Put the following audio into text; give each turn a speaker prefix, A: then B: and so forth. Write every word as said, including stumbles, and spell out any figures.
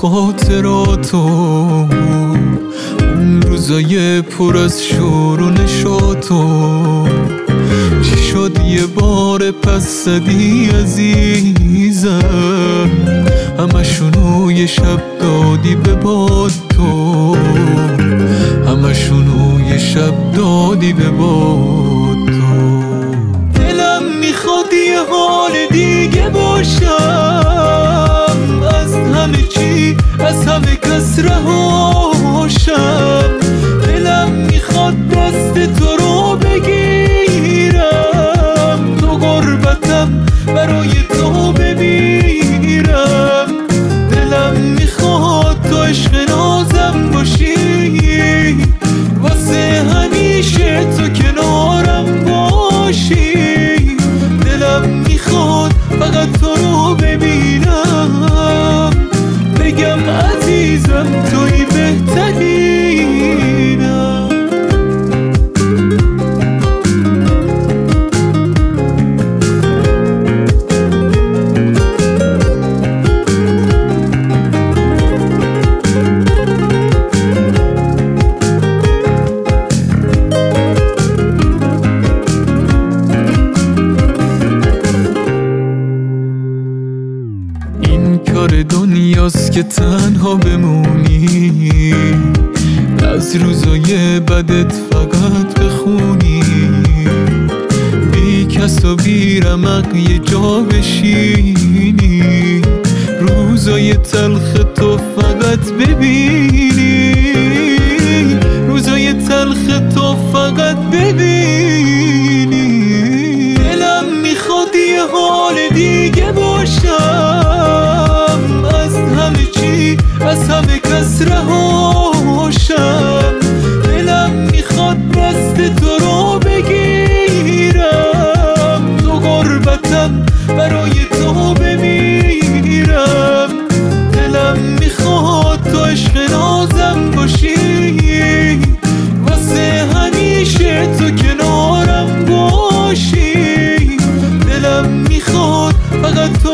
A: خاطراتو، اون روزای پر از شور و نشاطو. چی شد یه بار پس زدی عزیزم، همشونو یه شب دادی به باد تو، همشونو یه شب دادی به باد تو. دلم میخواد یه حال دیگه باشم، از همه چی از همه کس رهاشم. دلم میخواد دست تو رو بگیرم، تو غربتم برای تو بمیرم. دلم میخواد تو عشق نازم باشی، واسه همیشه تو کنارم باشی. دلم میخواد فقط تو رو ببینم، بگم عزیزم توی بهترینم. این کار دنیاست که تنها بمونی، از روزای بدت فقط بخونی، بی کس و بی رمق یه جا بشینی، روزای تلخ تو فقط ببینی، روزای تلخ تو فقط ببینی. دلم میخواد یه حال دیگه باشم، از همه چی از همه کس رهاشم. دلم میخواد دست تو رو بگیرم، تو غربتم برای تو بمیرم. دلم میخواد تو عشق نازم باشی، واسه همیشه تو کنارم باشی. دلم میخواد فقط تو